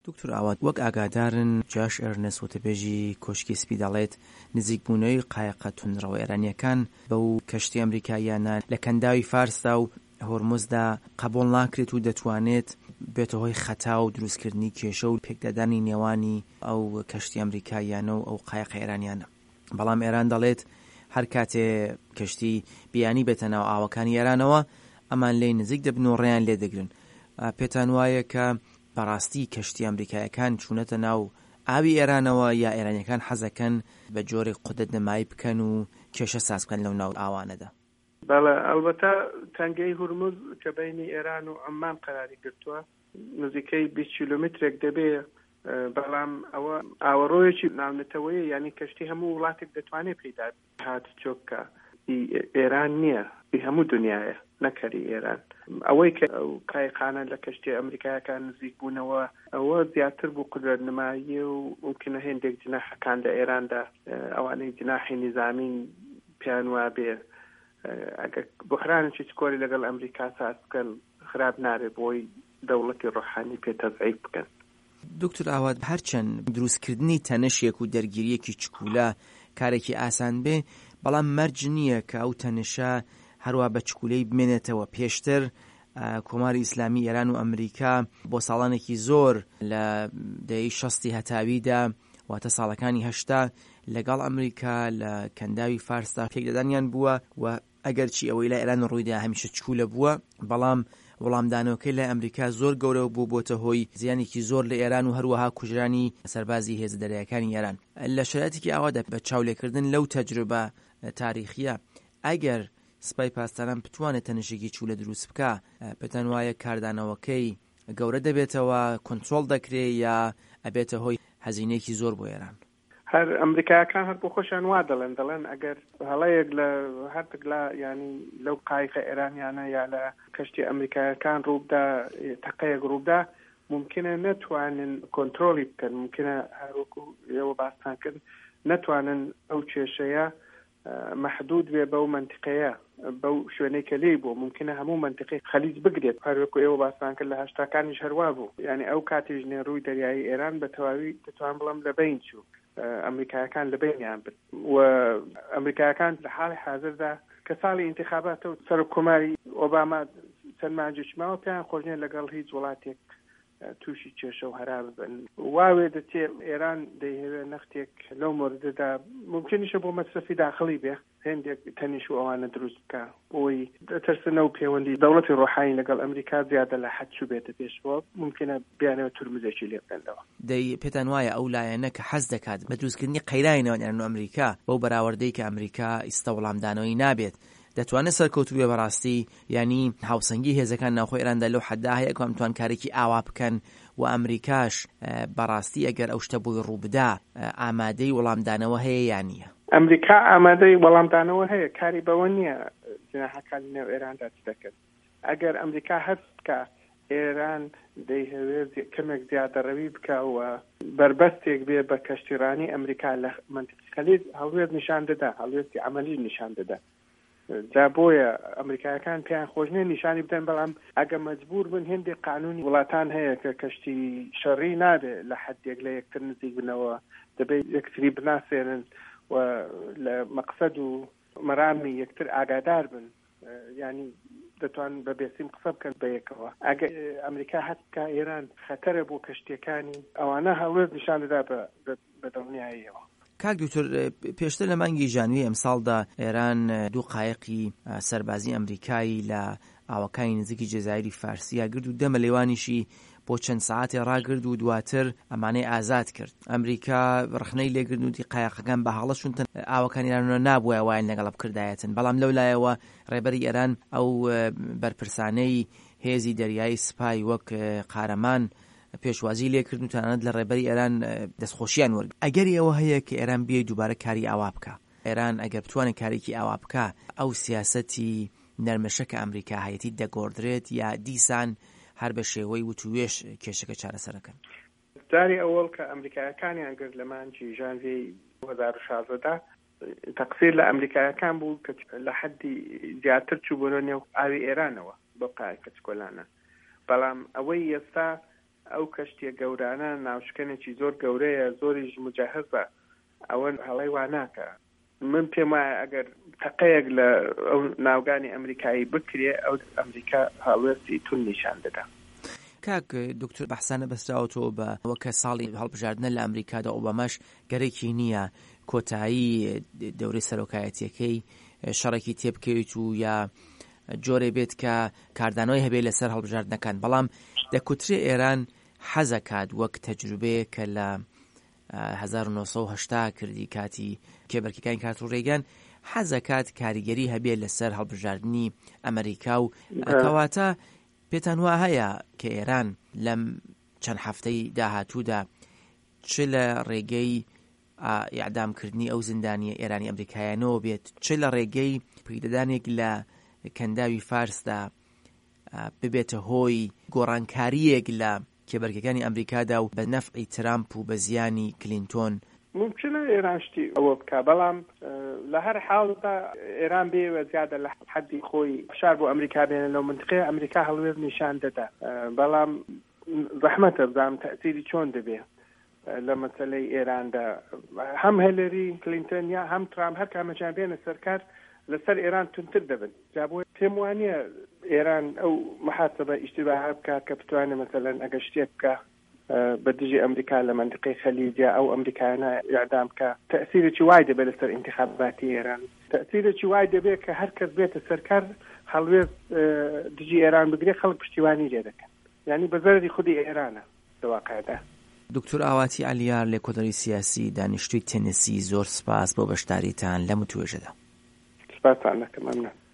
دکتۆر ئاوات وەک ئاگادارن جاش ئەرنەست وتەبێژی کۆشکی سپی دەڵێت نزیکبوونەوەی قایقە تونڕەوە ئێرانیەکان بەو کەشتی ئەمریکاییانە لە کەنداوی فارسدا و هۆرموزدا قبول ناکرێت و دەتوانێت بێتە هۆی خەتا و دروستکردنی کێشە و پێکدادانی نێوانی ئەو کەشتی ئەمریکاییانە و ئەو قایقە ئێرانیانە. بەڵام ئێران دەڵێت هەر کاتێ کەشتی بیانی بێتە ناو ئاوەکانی ئێرانەوە ئەمان لێی نزیک دەبن و ڕێیان لێ دەگرن. پێتان وایە کە بەڕاستی کەشتی ئەمریکایەکان چوونەتە ناو ئاوی ئێرانەوە یا ئێرانیەکان حەزەکەن بە جۆرێک قودەت نەمایی بکەن و کێشە ساز بکەن لەو ناو ئاوانەدا؟ بەڵێ ئەلبەتە تەنگەی هورموز کە بەینی ئێران و ئەممان قەراری گرتووە نزیکەی 20 کیلومترێک دەبێ، بەڵام ئەوە ئاوەڕۆیەکی ناونەتەوەیە، یعنی کەشتی هەموو وڵاتێک دەتوانێت پێدا هات چۆکە ئێران نییە، هەموو دنیاە نەکەری ئێران. ئەوەی کە ئەو قایقانە لە کەشتی ئەمریکایەکان نزیک بوونەوە ئەوە زیاتر بوو قدرت نمایی و ممکنە هێندێک جناحەکان لە ئێراندا ئەوانەی جناحی نظامین پیان وابێ ئەگەر بحرانێکی چکۆری لەگەڵ ئەمریکا ساز بکەن خراپ نابێ بۆی دەوڵەتی ڕۆحانی پێتەزعیف بکەن. دکتۆر ئاوات هەرچەند دروستکردنی تەنەشێک و دەرگیریەکی چکولە کارێکی ئاسان بێ، بەڵام مەرج نییە کە ئەو تەنەشە هەروە بە چکولەی بمێنێتەوە. پێشتر کۆماری ئیسلامی ئێران و ئەمریکا بۆ ساڵانێکی زۆر لە دەی 60 هەتاویدا واتە ساڵەکانی 80 لەگەڵ ئەمریکا لە کەنداوی فارسدا پێکدادانیان بووە و ئەگەرچی ئەوەی لە ئێران ڕوویدا هەمیشە چکولە بووە، بەڵام وەڵامدانەوەکەی لە ئەمریکا زۆر گەورە بوو بۆتە هۆی زیانێکی زۆر لە ئێران و هەروەها کوژرانی سەربازی هێز دەریاکانی ئێران. لە شرایطێکی ئاوادا بە چاولێکردن لەو تەجروبە تاریخیە ئەگەر سپای پاسداران بتوانێت تەنەشێکی چوولە دروست بکە، پێتان وایە کاردانەوەکەی گەورە دەبێتەوە، کۆنترۆل دەکرێت یا ئەبێتە هۆی هەزینەیەکی زۆر بۆ ئێران؟ هەر ئەمریکایەکان هەر بۆ خۆشیان وا دەڵێن ئەگەر هەڵەیەک لە هەرتێک لە ینی لەو قایقە ئێرانیانە یا لە کەشتی ئەمریکایەکان ڕووبدا تەقەیەک ڕووبدا ممکنە نەتوانن کۆنترۆلی بکەن، ممکنە هەروەکو ئێوە باسان کرد نەتوانن ئەو کێشەیە محدود بێ بەو منتیقەیە بەو شوێنەی کە لێی بوو، ممکنە هەموو منتیقەی خەلیج بگرێت. هەروەکو ئێوە باسان کرد لە هەشتاکانیش هەروە بوو، یعنی ئەو کاتیش نێڕووی دەریایی ئێران بە تەواوی دەتوان بڵم لە بین چوو، ئەمریکایەکان لە بینیان بن و ئەمریکایەکان لە حاڵی حاضردا کە ساڵی ئینتیخابات و سەرۆکۆماری ئۆباما چەند مانجێک ماوە پێیان خۆشنیە لەگەڵ هیچ وڵاتێک تووشی کێشە و هەرا ببن. واوێ دەچێت ئێران دەیهوێت نەختێک لەو مۆردەدا ممکنیشە بۆ مەصرفی داخلی بێ هێندێک تەنیش و ئەوانە دروست بکە بۆی دەترسنە و پەیوەندی دەوڵەتی ڕۆحانی لەگەڵ ئەمریکا زیادە لە حەد چوو بێتە پێشەوە، ممکنە بیانەوە تورمزێکی لێ بکەنەوە. دەی پێتان وایە ئەو لایەنە کە حەز دەکات بە دروستکردنی قەیرانەوە ئێران و ئەمریکا بەو بەراوردەی کە ئەمریکا ئیستە وەڵامدانەوەی نابێت دەتوانێت سەرکەوتوو بێ بەڕاستی، ینی هاوسەنگی هێزەکان ناوخۆی ئێراندا لەو حەددا هەیە کە ئەمتوان کارێکی ئاوا بکەن و ئەمریکاش بەڕاستی ئەگەر ئەو شتە بۆی ڕووبدا ئامادەی وەڵامدانەوە هەیە یان نییە؟ ئەمریکا ئامادەی وەڵامدانەوە هەیە، کاری بەوە نییە جناحەکان نێو ئێراندا چ دەکرد. ئەگەر ئەمریکا هەست بکە ئێران دەیهەوێت کەمێک زیادەڕەوی بکەوە بربەستێک بێ بە کەشتیرانی ئەمریکا لە منتیقی خەلیج هەڵوێت نیشان دەدا، هەڵوێتی عەمەلی نیشان دەدا. جا بۆیە ئەمریکایەکان پێیان خۆشنێ نیشانی بدەن، بەڵام ئەگە مەجبور بن هێندێک قانونی وڵاتان هەیە کە کەشتی شەڕی نابێت لە حەدێک لە یەکتر نزیک بنەوە، دەبێت یەکتری بناسێنن و لە مەقسەد و مەرامی یەکتر ئاگادار بن، ینی دەتوان بە بێسیم قسە بکەن بە یەکەوە. ئەگە ئەمریکا هەستکە ئێران خەتەرە بۆ کەشتیەکانی ئەوانە هەڵوێت نیشان دەدا بە دڵنیاییەوە. کاک دکتۆر پێشتر لە مانگی ژانوی ئەمساڵدا ئێران دوو قایقی سەربازی ئەمریکایی لە ئاوەکانی نزیکی جەزایری فارسیە گرت و دەمە لێوانیشی بۆ چەند ساعاتێ ڕاگرد و دواتر ئەمانەی ئازاد کرد. ئەمریکا ڕخنەی لێگرن و قایقەکان بە هەڵە چونتن ئاوەکانی ئێران نابووە وایە لەگەڵ بکردایەتن، بەڵام لەولایەوە ڕێبەری ئێران ئەو بەرپرسانەی هێزی دەریایی سپای وەک قارەمان پێشوازی لێکردن و تەنانەت لە ڕێبەری ئێران دەستخۆشیان وەرگ. ئەگەری ئەوە هەیە کە ئێران بیێ دووبارە کاری ئاوا بکە، ئێران ئەگەر بتوانێت کارێکی ئاوا بکە ئەو سیاسەتی نەرمەشە کە ئەمریکا هەیەتی دەگۆڕدرێت یا دیسان هەر بە شێوەی وتوێش کێشەکە چارەسەرەکەن؟ جاری ئەوەڵ کە ئەمریکایەکانیان گرت لە مانگی ژانڤیەی 2016 تەقسیر لە ئەمریکایەکان بوو کە لە حەدی زیاتر چوو بۆ نێو ئاوی ئێرانەوە بۆ قایقە چکۆلانە، بەڵام ئەوەی ئێستا ئەو کەشتیە گەورانە ناوشکێنێکی زۆر گەورەیە، زۆریش مجهزە، ئەوە هەڵەی وا ناکە. من پێم وایە ئەگەر تەقەیەک لە ئەو ناوگانی ئەمریکایی بکرێ، ئەو ئەمریکا هەڵوێستی تون نیشان دەدا. کاک دکتۆر بەحسانە بەستراوەتەوە بە وەکە ساڵی هەڵبژاردنە لە ئەمریکادا ئۆباماش گەرەکی نییە کۆتایی دەورەی سەرۆکایەتیەکەی شەڕێکی تێبکەوێت و یا جۆرێ بێت کە کاردانەوەی هەبێت لەسەر هەڵبژاردنەکان، بەڵام دەکوترێ ئێران حەزەکات وەک تەجروبەیە کە لە 1970 کردی کاتی کێبەرکەکانی کارت و ڕێگان، حەزەکات کاریگەری هەبێت لەسەر هەڵبژاردننی ئەمریکا و کەواتە پێتان وا هەیە کە ئێران لەم چەند هەفتەی داهاتوودا چ لە ڕێگەی ئیعدامکردنی ئەو زیندانیە ئێرانی ئەمریکایانەوە بێت، چ لە ڕێگەی پیدەدانێک لە کەنداوی فارسدا ببێتە هۆی گۆڕانکاریەک لە کێبەرکەکانی ئەمریکادا و بە نەفعی ترامپ و بە زیانی کلینتۆن. ممکنە ئێران شتی ئەوە بکە، بەڵام لە هەر حاڵدا ئێران بێوە زیادە لە حەدی خۆی فشار بۆ ئەمریکا بێنە لەو منطقەیە ئەمریکا هەڵوێز نیشان دەدا، بەڵام زەحمەتە بزانم تەأسیری چۆن دەبێ لە مەسەلەی ئێراندا. هەم هیلاری کلینتۆن یا هەم ترامپ هەر کامەجان بێنە سەرکار لەسەر ئێران تونتر دەبن. جابۆ پێم وانییە ئێران ئەو محاسبە ئیشتیباه بکە کە بتوانێت مەسەلەن ئەگەر شتێک بکە بە دژی ئەمریکا لە منطقەی خەلیجە ئەو ئەمریکایانە ئیعدام بکە، تەأسیرێکی وای دەبێت لەسەر انتخاباتی ئێران، تەأسیرێکی وای دەبێت کە هەر کەس بێتە سەرکار هەڵوێز دژی ئێران بگرێ، خەڵک پشتیوانی لێ دەکەن، یعنی بە زەرری خودی ئێرانە لەواقعدا. دکتۆر ئاواتی عەلیار لە کۆدەری سیاسی دانیشتووی تێنسی، زۆر سپاس بۆ بەشداریتان لەم توێژەدا. سپاسان دەکەم. مەمنون.